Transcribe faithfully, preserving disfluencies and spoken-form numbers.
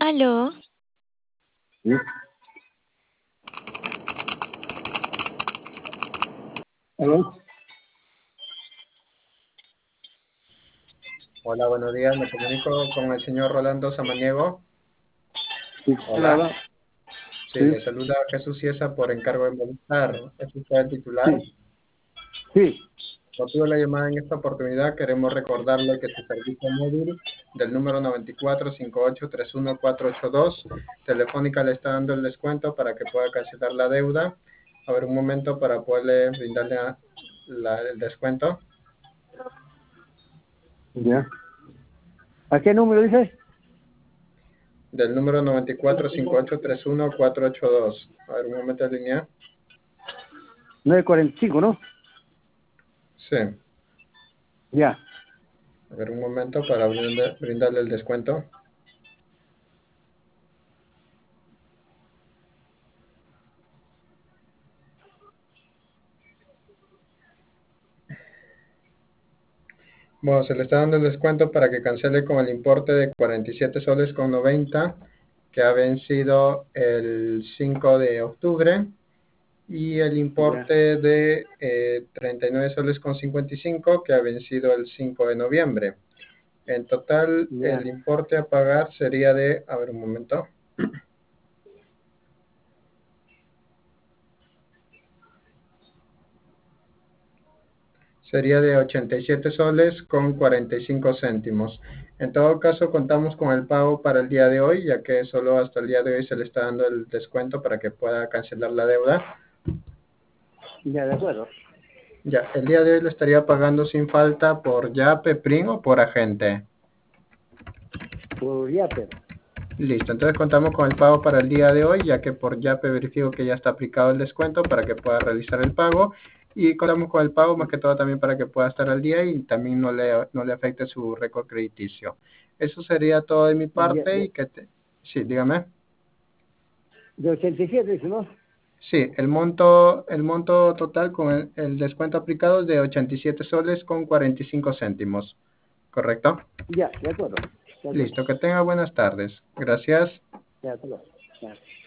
Aló, Sí, ¿aló? Hola, buenos días. Me comunico con el señor Rolando Samaniego. Sí, ¿quién Hola. habla? Sí, Sí, le saluda Jesús Ciesa por encargo de Movistar. ¿Es usted el titular? sí, sí, Motivo de la llamada en esta oportunidad, queremos recordarle que su servicio móvil del número noventa y cuatro, cincuenta y ocho, treinta y uno, cuatrocientos ochenta y dos, Telefónica le está dando el descuento para que pueda cancelar la deuda. A ver, un momento para poderle brindarle a- la- el descuento. ya. ¿A qué número dices? Del número noventa y cuatro, cincuenta y ocho, treinta y uno, cuatrocientos ochenta y dos. A ver, un momento en línea. nueve cuarenta y cinco, ¿no? Sí. Ya, A ver, un momento para brinde- brindarle el descuento. Bueno, se le está dando el descuento para que cancele con el importe de cuarenta y siete soles con noventa, que ha vencido el cinco de octubre, y el ya, importe de eh, treinta y nueve soles con cincuenta y cinco, que ha vencido el cinco de noviembre. En total, ya, el importe a pagar sería de, a ver un momento, sería de ochenta y siete soles con cuarenta y cinco céntimos. En todo caso, contamos con el pago para el día de hoy, ya que solo hasta el día de hoy se le está dando el descuento para que pueda cancelar la deuda. ya, de acuerdo. Ya, el día de hoy le estaría pagando sin falta por Yape, Prin o por agente. Por Yape. Listo, entonces contamos con el pago para el día de hoy, ya que por Yape verifico que ya está aplicado el descuento para que pueda realizar el pago. Y contamos con el pago más que todo también para que pueda estar al día y también no le, no le afecte su récord crediticio. Eso sería todo de mi Ya, parte y de, que te... Sí, dígame. de ochenta y siete, dice, ¿no? Sí, el monto, el monto total con el, el descuento aplicado es de ochenta y siete soles con cuarenta y cinco céntimos. ¿Correcto? Ya, de acuerdo. De acuerdo. Listo, que tenga buenas tardes. Gracias. Ya, de acuerdo. Ya.